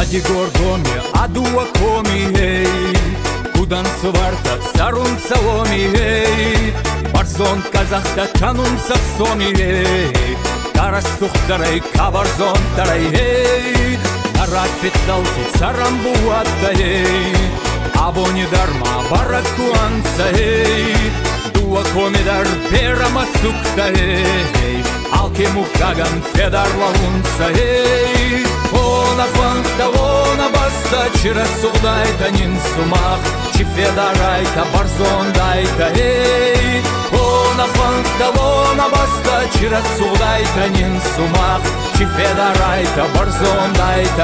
Ади горгоми, адуа коми, кудан сварта царун цаломи, барзон казахта канун сасоми, карас сухдарай кабарзон тарай, нарат фитталти царам буатта, абони дарма баракуанца, дуа комидар перама сукта, алкему каган федар лаунца, она фанта, она баста, чира судайта нин сумах, чи федарайта барзон дайта, она фанта, она баста, чира судайта нин сумах, чи федарайта барзон дайта,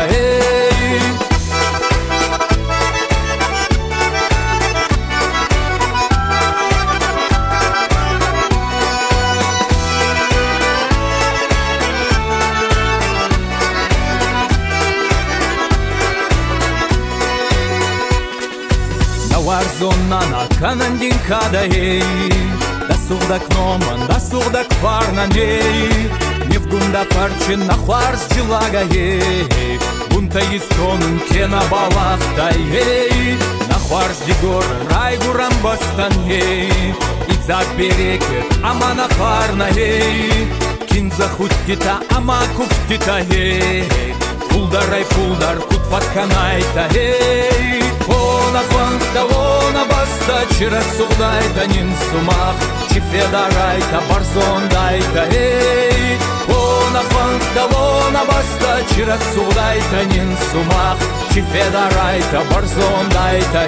Варзона на канандин кадай, да сурдак номан, да сурдак фарнаней, не в гунда парчин на хварс джилагай, бунта истонун кена балахтай, на хварс дигор райгурам бастаней, изак берекет амана фарнай, кинза хуткита ама куфтита, пулдарай пулдар кут патканайта, она фанта, она баста, чира судайта нин сумах, чи федарайта барзон дайта, она фанта, она баста, чира судайта нин сумах, чи федарайта барзон дайта,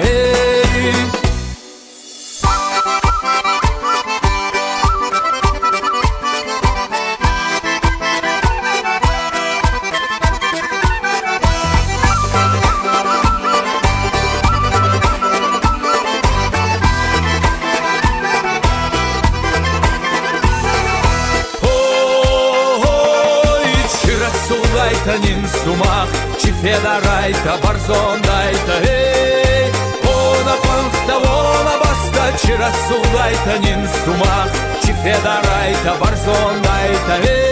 нин сумах, чи федарайта барзон дайта, она фанта, она баста, чира судайта нин сумах, чи федарайта барзон дайта,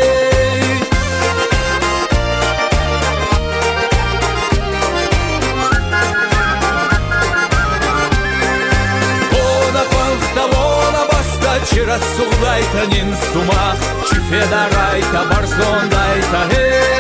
она фанта, она баста, чира судайта нин сумах, чи федарайта барзон дайта,